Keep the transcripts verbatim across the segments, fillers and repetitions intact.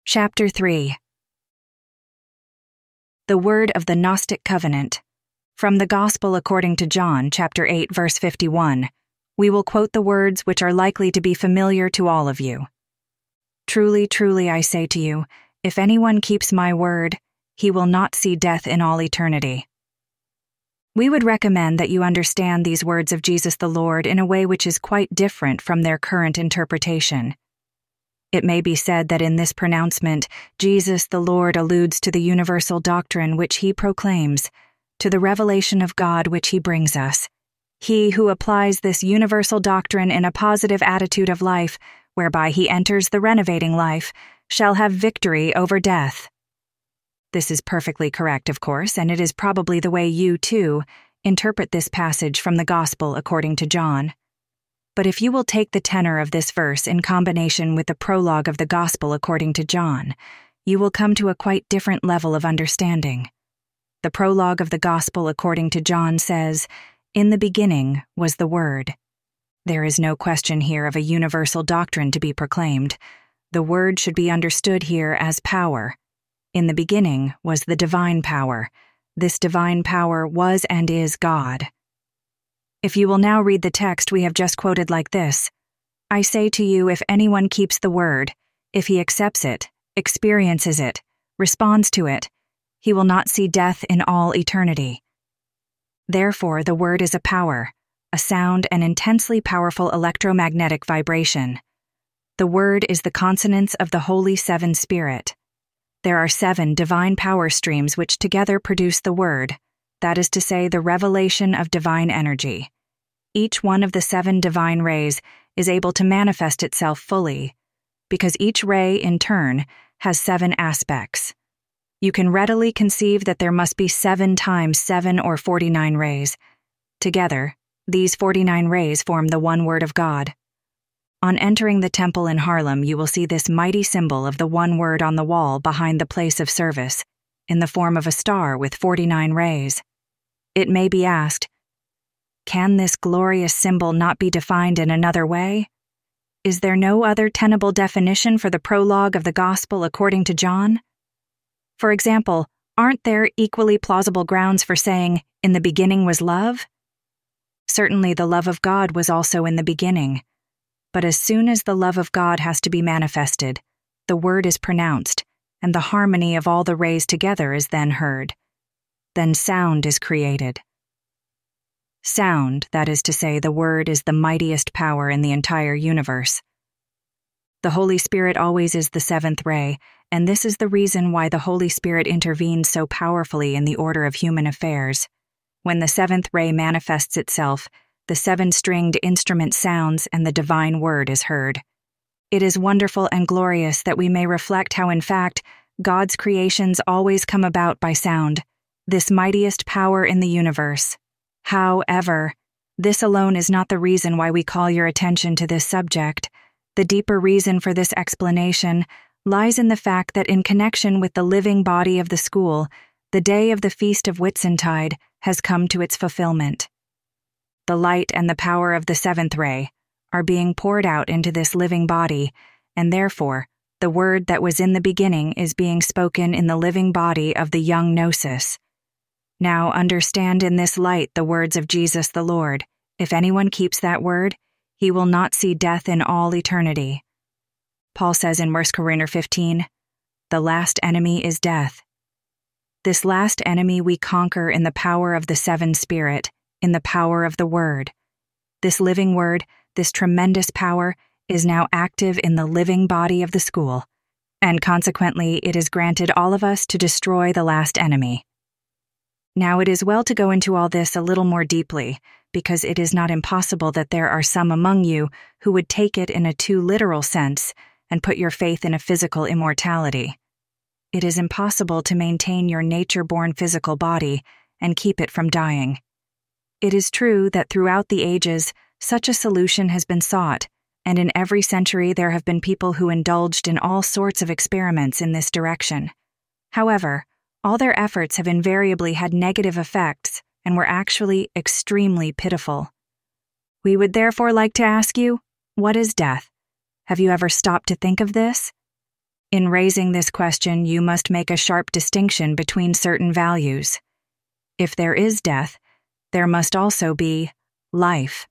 Chapter three. The Word of the Gnostic Covenant. From the Gospel according to John, chapter eight, verse fifty-one, we will quote the words which are likely to be familiar to all of you. Truly, truly, I say to you, if anyone keeps my word, he will not see death in all eternity. We would recommend that you understand these words of Jesus the Lord in a way which is quite different from their current interpretation. It may be said that in this pronouncement, Jesus the Lord alludes to the universal doctrine which he proclaims, to the revelation of God which he brings us. He who applies this universal doctrine in a positive attitude of life, whereby he enters the renovating life, shall have victory over death. This is perfectly correct, of course, and it is probably the way you, too, interpret this passage from the Gospel according to John. But if you will take the tenor of this verse in combination with the prologue of the Gospel according to John, you will come to a quite different level of understanding. The prologue of the Gospel according to John says, "In the beginning was the Word." There is no question here of a universal doctrine to be proclaimed. The Word should be understood here as power. In the beginning was the divine power. This divine power was and is God. If you will now read the text we have just quoted like this, I say to you, if anyone keeps the word, if he accepts it, experiences it, responds to it, he will not see death in all eternity. Therefore, the word is a power, a sound and intensely powerful electromagnetic vibration. The word is the consonance of the Holy Seven Spirit. There are seven divine power streams which together produce the word, that is to say, the revelation of divine energy. Each one of the seven divine rays is able to manifest itself fully, because each ray, in turn, has seven aspects. You can readily conceive that there must be seven times seven or forty-nine rays. Together, these forty-nine rays form the one Word of God. On entering the temple in Haarlem, you will see this mighty symbol of the one Word on the wall behind the place of service, in the form of a star with forty-nine rays. It may be asked, can this glorious symbol not be defined in another way? Is there no other tenable definition for the prologue of the Gospel according to John? For example, aren't there equally plausible grounds for saying, in the beginning was love? Certainly the love of God was also in the beginning. But as soon as the love of God has to be manifested, the word is pronounced, and the harmony of all the rays together is then heard. Then sound is created. Sound, that is to say, the word is the mightiest power in the entire universe. The Holy Spirit always is the seventh ray, and this is the reason why the Holy Spirit intervenes so powerfully in the order of human affairs. When the seventh ray manifests itself, the seven-stringed instrument sounds and the divine word is heard. It is wonderful and glorious that we may reflect how, in fact, God's creations always come about by sound, this mightiest power in the universe. However, this alone is not the reason why we call your attention to this subject. The deeper reason for this explanation lies in the fact that in connection with the living body of the school, the day of the Feast of Whitsuntide has come to its fulfillment. The light and the power of the seventh ray are being poured out into this living body, and therefore, the word that was in the beginning is being spoken in the living body of the young Gnosis. Now understand in this light the words of Jesus the Lord. If anyone keeps that word, he will not see death in all eternity. Paul says in First Corinthians fifteen, the last enemy is death. This last enemy we conquer in the power of the seven Spirit, in the power of the Word. This living Word, this tremendous power, is now active in the living body of the school, and consequently it is granted all of us to destroy the last enemy. Now it is well to go into all this a little more deeply, because it is not impossible that there are some among you who would take it in a too literal sense and put your faith in a physical immortality. It is impossible to maintain your nature-born physical body and keep it from dying. It is true that throughout the ages, such a solution has been sought, and in every century there have been people who indulged in all sorts of experiments in this direction. However, all their efforts have invariably had negative effects and were actually extremely pitiful. We would therefore like to ask you, what is death? Have you ever stopped to think of this? In raising this question, you must make a sharp distinction between certain values. If there is death, there must also be life.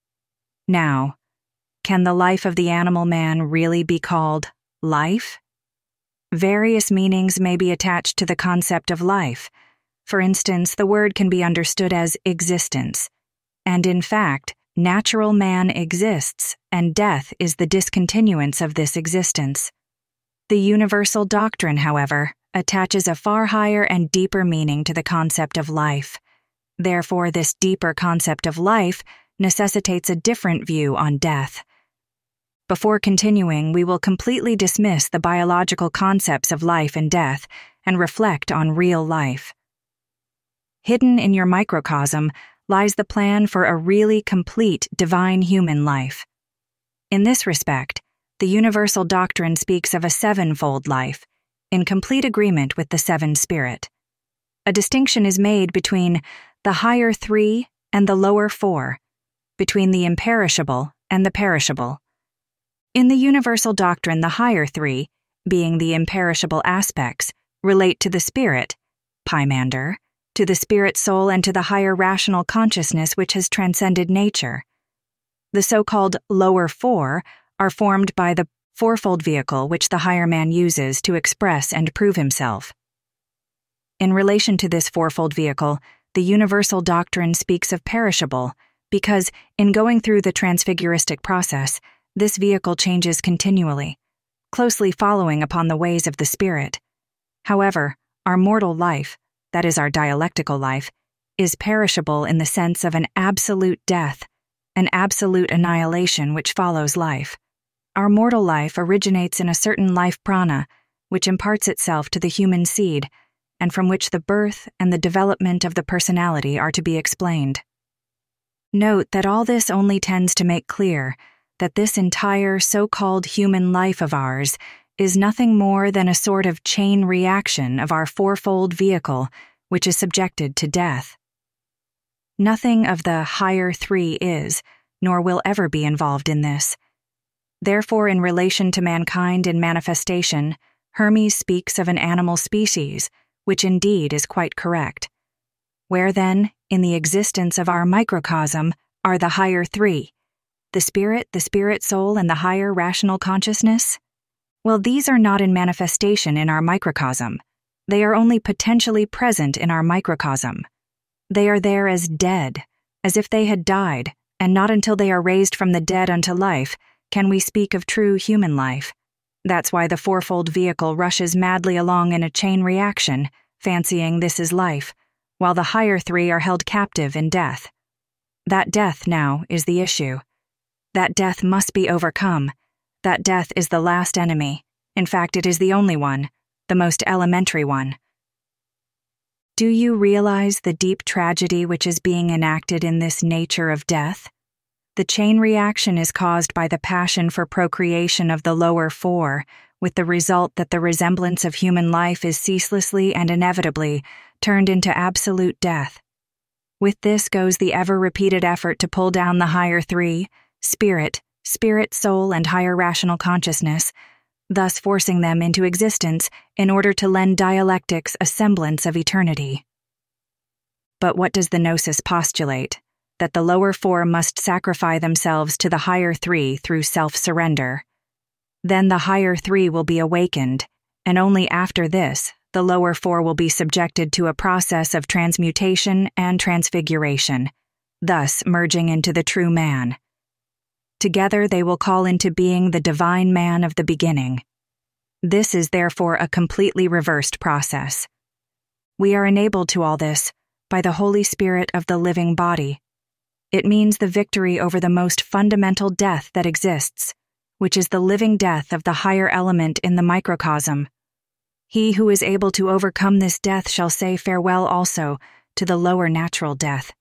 Now, can the life of the animal man really be called life? Various meanings may be attached to the concept of life. For instance, the word can be understood as existence. And in fact, natural man exists, and death is the discontinuance of this existence. The universal doctrine, however, attaches a far higher and deeper meaning to the concept of life. Therefore, this deeper concept of life necessitates a different view on death. Before continuing, we will completely dismiss the biological concepts of life and death and reflect on real life. Hidden in your microcosm lies the plan for a really complete divine human life. In this respect, the universal doctrine speaks of a sevenfold life, in complete agreement with the seven spirit. A distinction is made between the higher three and the lower four, between the imperishable and the perishable. In the universal doctrine, the higher three, being the imperishable aspects, relate to the spirit, Pymander, to the spirit soul, and to the higher rational consciousness which has transcended nature. The so-called lower four are formed by the fourfold vehicle which the higher man uses to express and prove himself. In relation to this fourfold vehicle, the universal doctrine speaks of perishable, because, in going through the transfiguristic process, this vehicle changes continually, closely following upon the ways of the spirit. However, our mortal life, that is our dialectical life, is perishable in the sense of an absolute death, an absolute annihilation which follows life. Our mortal life originates in a certain life prana, which imparts itself to the human seed, and from which the birth and the development of the personality are to be explained. Note that all this only tends to make clear that this entire so-called human life of ours is nothing more than a sort of chain reaction of our fourfold vehicle, which is subjected to death. Nothing of the higher three is, nor will ever be involved in this. Therefore, in relation to mankind in manifestation, Hermes speaks of an animal species, which indeed is quite correct. Where then, in the existence of our microcosm, are the higher three, the spirit, the spirit soul, and the higher rational consciousness? Well, these are not in manifestation in our microcosm. They are only potentially present in our microcosm. They are there as dead, as if they had died, and not until they are raised from the dead unto life can we speak of true human life. That's why the fourfold vehicle rushes madly along in a chain reaction, fancying this is life, while the higher three are held captive in death. That death, now, is the issue. That death must be overcome. That death is the last enemy. In fact, it is the only one, the most elementary one. Do you realize the deep tragedy which is being enacted in this nature of death? The chain reaction is caused by the passion for procreation of the lower four, with the result that the resemblance of human life is ceaselessly and inevitably turned into absolute death. With this goes the ever-repeated effort to pull down the higher three, spirit, spirit, soul, and higher rational consciousness, thus forcing them into existence in order to lend dialectics a semblance of eternity. But what does the gnosis postulate? That the lower four must sacrifice themselves to the higher three through self-surrender. Then the higher three will be awakened, and only after this, the lower four will be subjected to a process of transmutation and transfiguration, thus merging into the true man. Together they will call into being the divine man of the beginning. This is therefore a completely reversed process. We are enabled to all this by the Holy Spirit of the living body. It means the victory over the most fundamental death that exists, which is the living death of the higher element in the microcosm. He who is able to overcome this death shall say farewell also to the lower natural death.